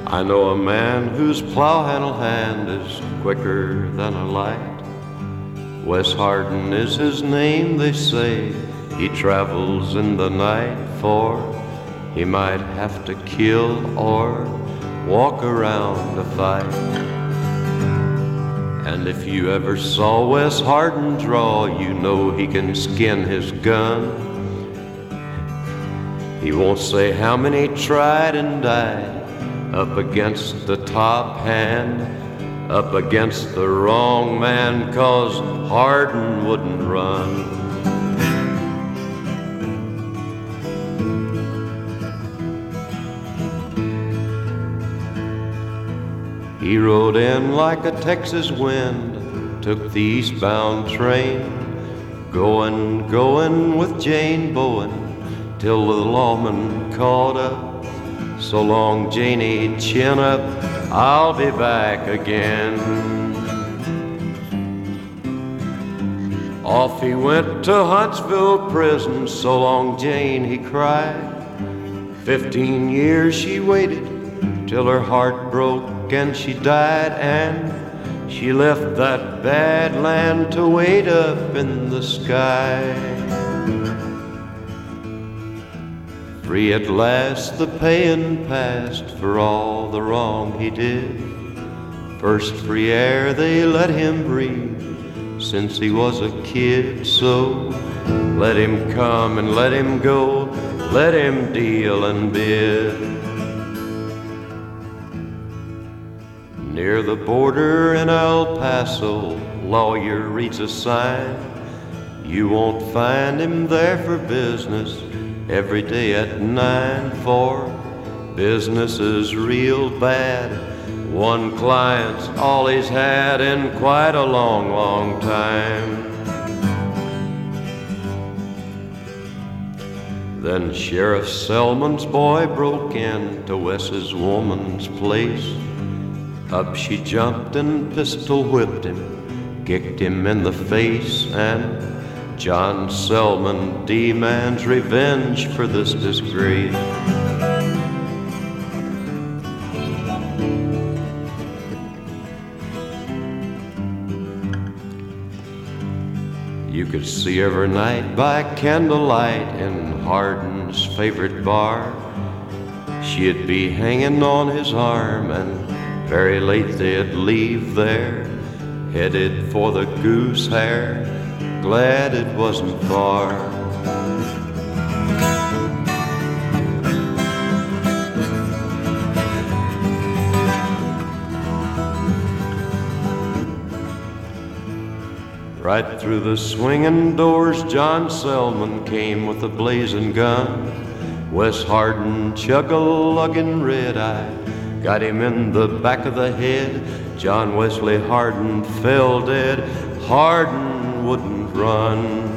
I know a man whose plow handle hand is quicker than a light. Wes Hardin is his name, they say. He travels in the night, for he might have to kill or walk around to fight. And if you ever saw Wes Hardin draw, you know he can skin his gun. He won't say how many tried and died up against the top hand, up against the wrong man, 'cause Hardin wouldn't run. He rode in like a Texas wind, took the eastbound train, going with Jane Bowen, till the lawman caught up. So long, Janie, chin up, I'll be back again. Off he went to Huntsville prison. So long, Jane, he cried. 15 years she waited, till her heart broke and she died. And she left that bad land to wait up in the sky. Free at last, the payin' passed for all the wrong he did. First free air they let him breathe since he was a kid. So let him come and let him go, let him deal and bid. Near the border in El Paso, lawyer reads a sign. You won't find him there for business every day at 9, for business is real bad. One client's all he's had in quite a long, long time. Then Sheriff Selman's boy broke into Wes's woman's place. Up she jumped and pistol whipped him, kicked him in the face, and John Selman demands revenge for this disgrace. You could see every night by candlelight in Hardin's favorite bar. She'd be hanging on his arm, and very late they'd leave there, headed for the Goose Hair. Glad it wasn't far. Right through the swinging doors, John Selman came with a blazing gun. Wes Hardin, chug-a-lugging red-eye, got him in the back of the head. John Wesley Hardin fell dead. Hardin wouldn't run.